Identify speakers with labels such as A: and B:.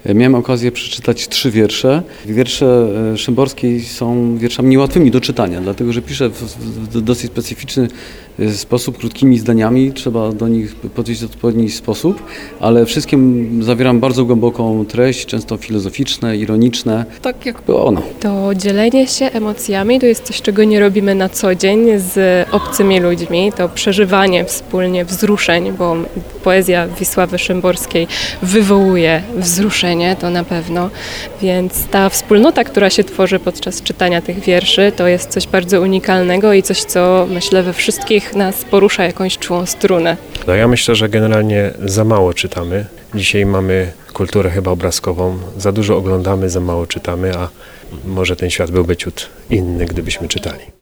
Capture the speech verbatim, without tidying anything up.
A: Miałem okazję przeczytać trzy wiersze. Wiersze Szymborskiej są wierszami niełatwymi do czytania, dlatego że pisze w, w dosyć specyficzny sposób, krótkimi zdaniami. Trzeba do nich podejść w odpowiedni sposób, ale wszystkim zawieram bardzo głęboką treść, często filozoficzne, ironiczne, tak jakby ona.
B: To dzielenie się emocjami to jest coś, czego nie robimy na co dzień z obcymi ludźmi. To przeżywanie wspólnie wzruszeń, bo poezja Wisławy Szymborskiej wywołuje wzruszenie, to na pewno. Więc ta wspólnota, która się tworzy podczas czytania tych wierszy, to jest coś bardzo unikalnego i coś, co myślę we wszystkich nas porusza jakąś czułą strunę.
C: No ja myślę, że generalnie za mało czytamy. Dzisiaj mamy kulturę chyba obrazkową. Za dużo oglądamy, za mało czytamy, a może ten świat byłby ciut inny, gdybyśmy czytali.